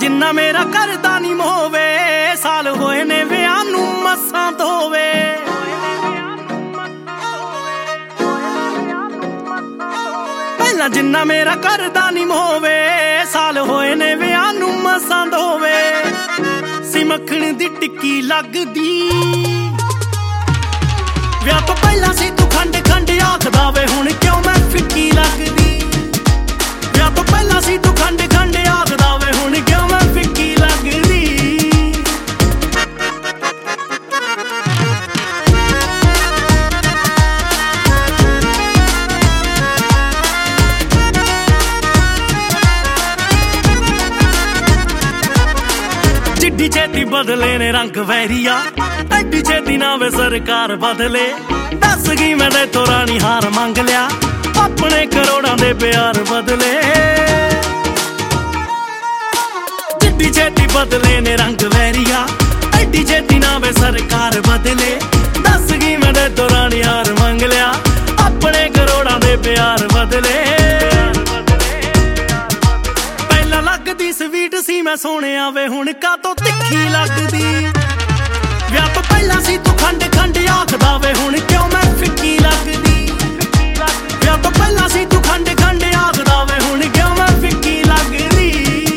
ਜਿੰਨਾ ਮੇਰਾ ਕਰਦਾ ਨੀ ਮੋਵੇ, ਸਾਲ ਹੋਏ ਨੇ ਵਿਆਹ ਨੂੰ ਮਸਾਂ ਧੋਵੇ। ਪਹਿਲਾਂ ਜਿੰਨਾ ਮੇਰਾ ਕਰਦਾ ਨੀ ਮੋਵੇ, ਸਾਲ ਹੋਏ ਨੇ ਵਿਆਹ ਨੂੰ ਮਸਾਂ ਧੋਵੇ। ਸੀ ਮੱਖਣ ਦੀ ਟਿੱਕੀ ਲੱਗਦੀ, ਵਿਆਹ ਤੋਂ ਪਹਿਲਾਂ ਸੀ ਤੂੰ ਖੰਡ ਖੰਡ ਆਖਦਾ ਵੇ, ਹੁਣ ਕਿਉਂ ਮੈਂ ਫਿੱਕੀ ਲੱਗਦੀ। ਵਿਆਹ ਤੋਂ ਪਹਿਲਾਂ ਸੀ ਤੂੰ ਖੰਡ ਖੰਡ ਆਖਦਾ ਵੇ, ਹੁਣ ਕਿਉਂ ਮੈਂ ਫਿੱਕੀ ਲੱਗਦੀ। ਜਿੱਡੀ ਛੇਤੀ ਬਦਲੇ ਨੇ ਰੰਗ ਵੈਰੀਆ, ਐਡੀ ਛੇਤੀ ਨਾ ਵੇ ਸਰਕਾਰ ਬਦਲੇ। ਦੱਸ ਗਈ ਮੈਂ ਤੇਥੋਂ ਰਾਣੀ ਹਾਰ ਮੰਗ ਲਿਆ, ਆਪਣੇ ਕਰੋੜਾਂ ਦੇ ਪਿਆਰ ਬਦਲੇ। ਜਿੱਡੀ ਛੇਤੀ ਬਦਲੇ ਨੇ ਰੰਗ ਵੈਰੀਆ, ਐਡੀ ਛੇਤੀ ਨਾ ਵੇ ਸਰਕਾਰ ਬਦਲੇ। ਦੱਸ ਗਈ ਮੈਂ ਤੇਥੋਂ ਰਾਣੀ ਹਾਰ ਮੰਗ ਲਿਆ, ਆਪਣੇ ਕਰੋੜਾਂ ਦੇ ਪਿਆਰ ਬਦਲੇ। ਪਹਿਲਾਂ ਲੱਗਦੀ ਸਵੀਟ ਸੀ ਮੈਂ ਸੋਹਣਿਆ ਵੇ, ਹੁਣ ਕਾਤੋਂ ਤਿੱਖੀ ਲੱਗਦੀ। ਵਿਆਹ ਤੋਂ ਪਹਿਲਾਂ ਸੀ ਤੂੰ ਖੰਡ ਖੰਡ ਆਖਦਾ ਵੇ, ਹੁਣ ਕਿਉਂ ਮੈਂ ਫਿੱਕੀ ਲੱਗਦੀ। ਵਿਆਹ ਤੋਂ ਪਹਿਲਾਂ ਸੀ ਤੂੰ ਖੰਡ ਖੰਡ ਆਖਦਾ ਵੇ, ਹੁਣ ਕਿਉਂ ਮੈਂ ਫਿੱਕੀ ਲੱਗਦੀ।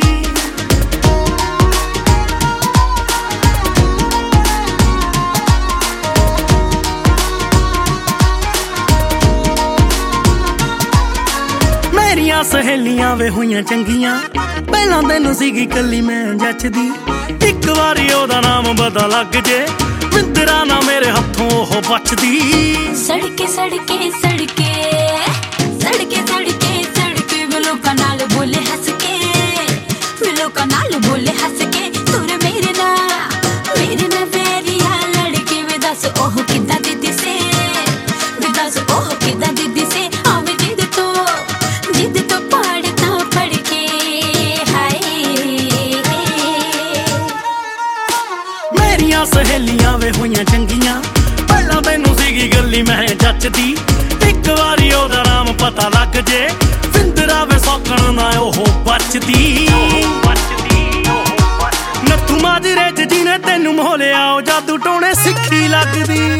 ਮੇਰੀਆਂ ਸਹੇਲੀਆਂ ਵੇ ਹੋਈਆਂ ਚੰਗੀਆਂ, ਪਹਿਲਾਂ ਤੈਨੂੰ ਸੀਗੀ ਕੱਲੀ ਮੈਂ ਜੱਚਦੀ। ਇੱਕ ਵਾਰੀ ਉਹਦਾ ਨਾਮ ਪਤਾ ਲੱਗ ਜੇ, ਵਿੰਦਰਾ ਨਾ ਮੇਰੇ ਹੱਥੋਂ ਉਹ ਬਚਦੀ। ਸੜਕੇ ਸੜਕੇ ਸੜਕੇ ਸੜਕੇ ਸੜਕੇ ਸੜਕੇ ਵੇ ਲੋਕਾਂ ਨਾਲ ਬੋਲੇ ਹੱਸ ਕੇ, ਵੇ ਲੋਕਾਂ ਨਾਲ ਬੋਲੇ ਹੱਸ ਕੇ। ਤੁਰ ਮੇਰੇ ਨਾਲ ਵੈਰੀਆ ਲੜਕੇ, ਵੇ ਦੱਸ ਉਹ ਕਿੱਦਾਂ ਦੀ ਦਿਸੇ, ਵੇ ਦੱਸ ਉਹ ਕਿੱਦਾਂ ਦੀ ਦਿਸੇ। ਆਵੇ ਜਿੱਦ ਤੋਂ ਪੜ੍ਹਦਾ ਪੜ੍ਹ ਕੇ ਹਾਏ। ਮੇਰੀਆਂ ਸਹੇਲੀਆਂ ਵੇ ਹੋਈਆਂ ਚੰਗੀਆਂ, ਪਹਿਲਾਂ ਤੈਨੂੰ ਸੀਗੀ ਗੱਲੀ ਮੈਂ ਜੱਚਦੀ। ਇੱਕ ਵਾਰੀ ਉਹਦਾ ਨਾਮ ਪਤਾ ਲੱਗ ਜੇ, ਵਿੰਦਰਾ ਵੇ ਸੌਕਣ ਨਾ ਉਹ ਬਚਦੀ। ਨੱਥੂ ਮਾਜਰੇ ਚ ਜਿਹਨੇ ਤੈਨੂੰ ਮੋਹ ਲਿਆ, ਉਹ ਜਾਦੂ ਟੋਣੇ ਸਿੱਖੀ ਲੱਗਦੀ।